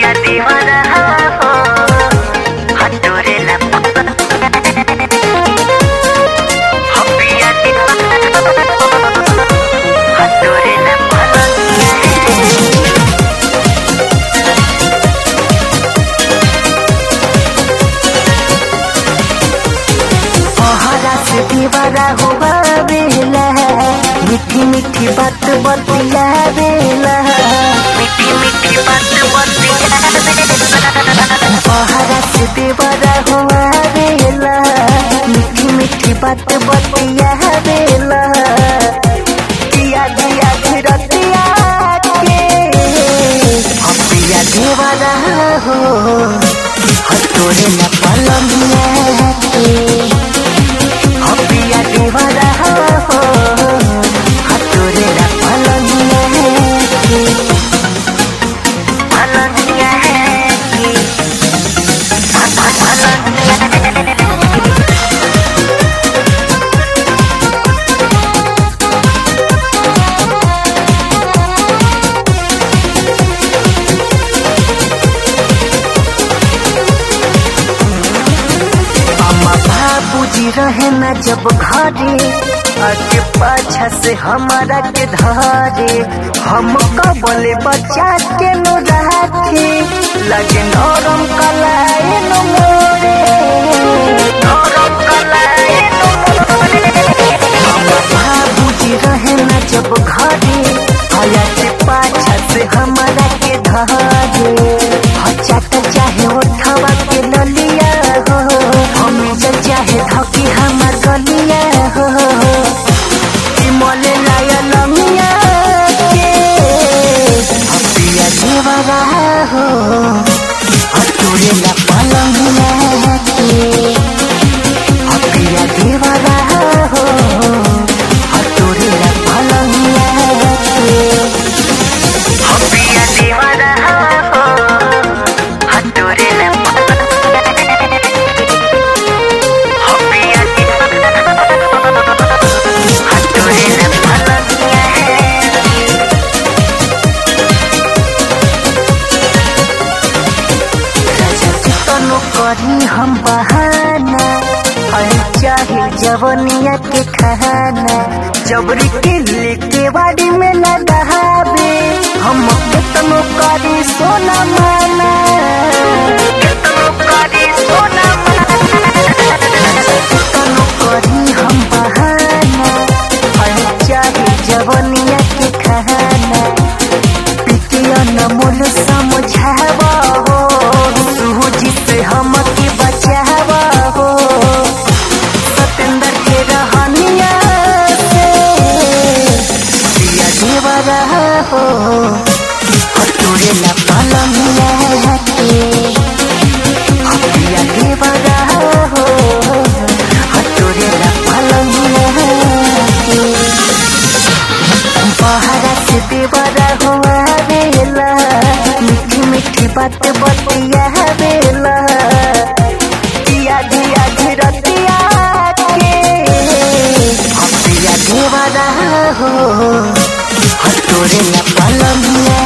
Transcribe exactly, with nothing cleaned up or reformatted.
पिया दीवाना हो हटोरे ला हो पिया दीवाना हटोरे ला पहरा से दीवाना हुआ बेला मीठी मीठी बात बतिया बेला मीठी मीठी बात बतिया पहरा से दीवाना हुआ बेला मीठी मीठी बात बतिया बेला दिया दिया धीरतिया के हम पिया दीवाना हो हटोरे ला पलंगिया के हम पिया दीवाना हो हटोरे ला पलंगिया के पलंगिया के बाबूजी रहे न जब घरे आगे पाछा से हमारा के धारे हम कबले बच्चा के नो राखे लगे नरम कलाए नो मोरे नरम कलाए नो मोरे बाबूजी रहे न जब घरे आया के पाछा से हमारा के धारे हचाता चाहे उठावा के ललिया हो हमें जल चाहे धकी हमार गलिया हो मोले लाया लमिया के हम पिया दीवाना हो हटोरे ला पलंगिया के हम पिया दीवाना हो हटोरे ला पलंगिया के हम पिया दीवाना हो हटोरे ला करी हम बहाना हर चाहे जवनिया के खाना जबरी के लेके बाड़ी में न दहाबे हम कितनो करी सोना माना कितनो करी सोना माना कितनो करी हम बहाना हर चाहे जवनिया के खाना पिटिया न मोल समझावा हो सूझी से हम के बचावा हो सतेंद्र के रहनिया से पिया दीवाना हो हटोरे ला पलंगिया के हम पिया दीवाना हो हटोरे ला पलंगिया के पहरा से दीवाना हुआ बेला मीठी मीठी बात बतिया बेला दिया दिया धीरतिया के हम पिया दीवाना हो हटोरे ला पलंगिया